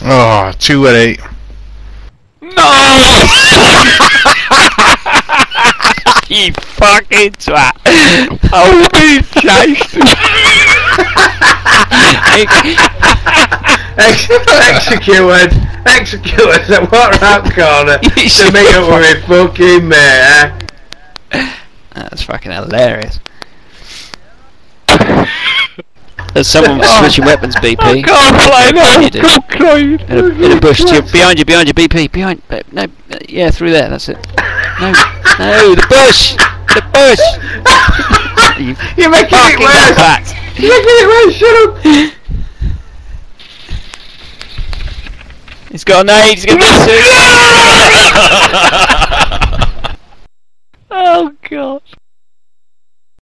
Oh, 2-8. No! You fucking twat! Oh, we chased Executed at what round corner to meet up with my fucking mate, eh? That's fucking hilarious. There's someone switching weapons, BP. I can't play now. You do. I'm crying. In a bush, behind you, BP, behind. No, yeah, through there. That's it. No, the bush, the bush. You're making it worse. Back. You're making it worse. Shut up. He's got a nade. He's going to be Oh God.